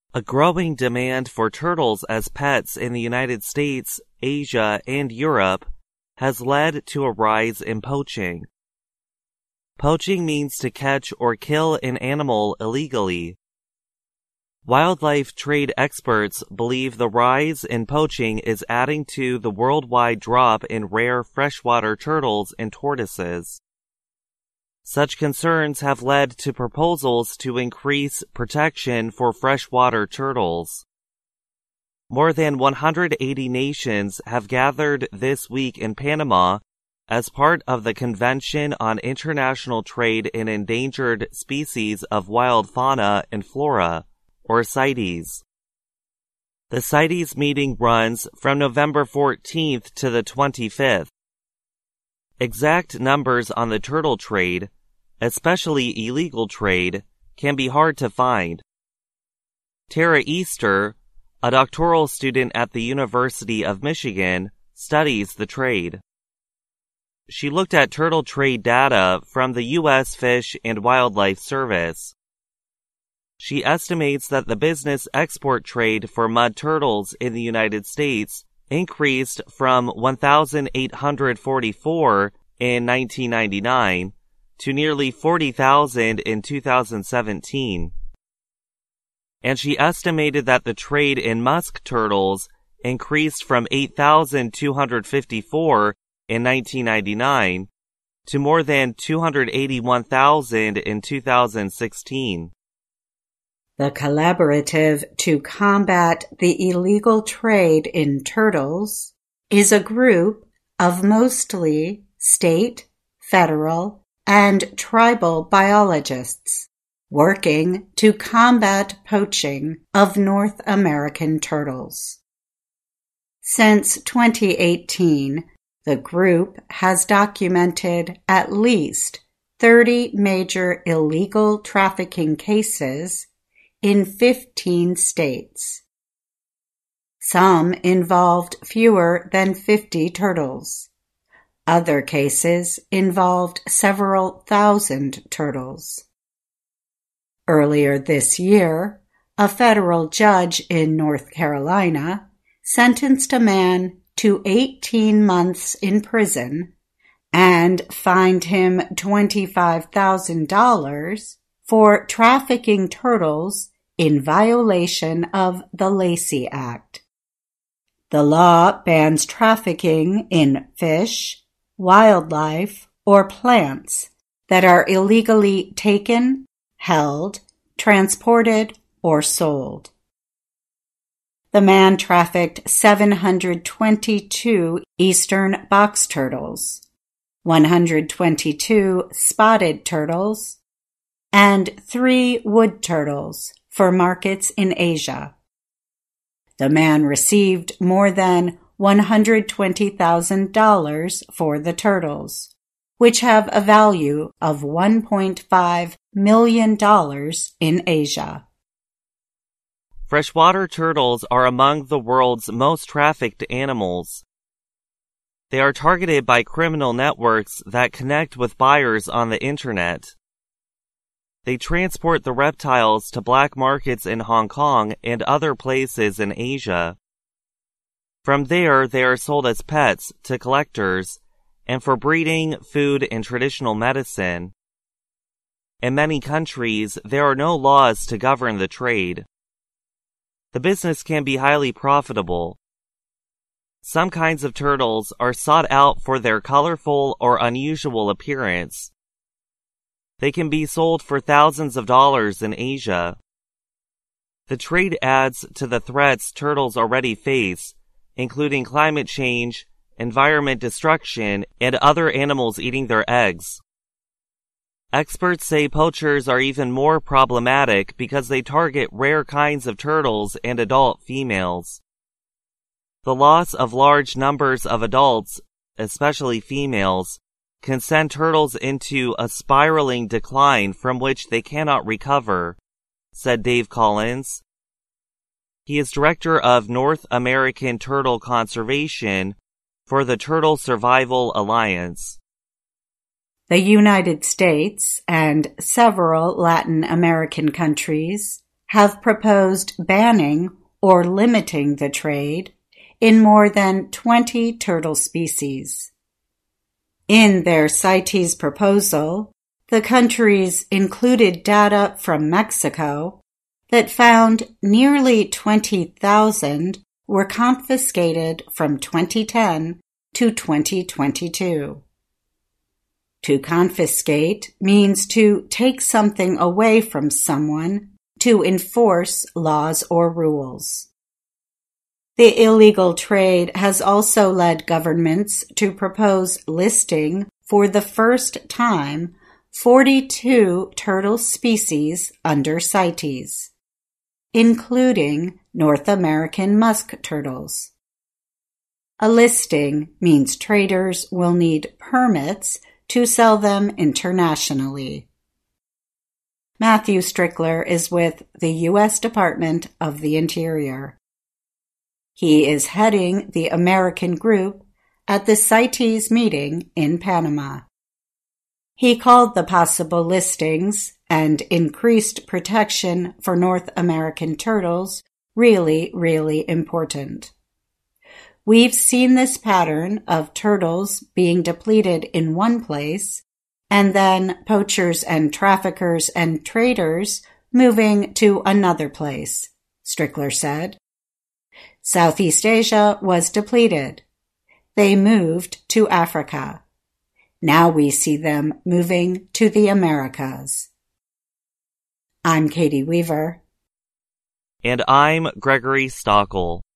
A growing demand for turtles as pets in the United States, Asia, and Europe has led to a rise in poaching. Poaching means to catch or kill an animal illegally. Wildlife trade experts believe the rise in poaching is adding to the worldwide drop in rare freshwater turtles and tortoises. Such concerns have led to proposals to increase protection for freshwater turtles. More than 180 nations have gathered this week in Panama as part of the Convention on International Trade in Endangered Species of Wild Fauna and Flora, or CITES. The CITES meeting runs from November 14th to the 25th. Exact numbers on the turtle trade, especially illegal trade, can be hard to find. Tara Easter, a doctoral student at the University of Michigan, studies the trade. She looked at turtle trade data from the U.S. Fish and Wildlife Service. She estimates that the business export trade for mud turtles in the United States increased from 1,844 in 1999 to nearly 40,000 in 2017. And she estimated that the trade in musk turtles increased from 8,254 in 1999 to more than 281,000 in 2016. The Collaborative to Combat the Illegal Trade in Turtles is a group of mostly state, federal, and tribal biologists working to combat poaching of North American turtles. Since 2018, the group has documented at least 30 major illegal trafficking cases in 15 states. Some involved fewer than 50 turtles. Other cases involved several thousand turtles. Earlier this year, a federal judge in North Carolina sentenced a man to 18 months in prison and fined him $25,000 for trafficking turtles in violation of the Lacey Act. The law bans trafficking in fish, wildlife, or plants that are illegally taken, held, transported, or sold. The man trafficked 722 eastern box turtles, 122 spotted turtles, and 3 wood turtles for markets in Asia. The man received more than $120,000 for the turtles, which have a value of $1.5 million in Asia. Freshwater turtles are among the world's most trafficked animals. They are targeted by criminal networks that connect with buyers on the internet. They transport the reptiles to black markets in Hong Kong and other places in Asia. From there, they are sold as pets to collectors and for breeding, food, and traditional medicine. In many countries, there are no laws to govern the trade. The business can be highly profitable. Some kinds of turtles are sought out for their colorful or unusual appearance. They can be sold for thousands of dollars in Asia. The trade adds to the threats turtles already face, including climate change, environment destruction, and other animals eating their eggs. Experts say poachers are even more problematic because they target rare kinds of turtles and adult females. The loss of large numbers of adults, especially females, can send turtles into a spiraling decline from which they cannot recover, said Dave Collins. He is director of North American Turtle Conservation for the Turtle Survival Alliance. The United States and several Latin American countries have proposed banning or limiting the trade in more than 20 turtle species. In their CITES proposal, the countries included data from Mexico that found nearly 20,000 were confiscated from 2010 to 2022. To confiscate means to take something away from someone to enforce laws or rules. The illegal trade has also led governments to propose listing for the first time 42 turtle species under CITES, including North American musk turtles. A listing means traders will need permits to sell them internationally. Matthew Strickler is with the U.S. Department of the Interior. He is heading the American group at the CITES meeting in Panama. He called the possible listings and increased protection for North American turtles really, really important. We've seen this pattern of turtles being depleted in one place and then poachers and traffickers and traders moving to another place, Strickler said. Southeast Asia was depleted. They moved to Africa. Now we see them moving to the Americas. I'm Katie Weaver. And I'm Gregory Stockel.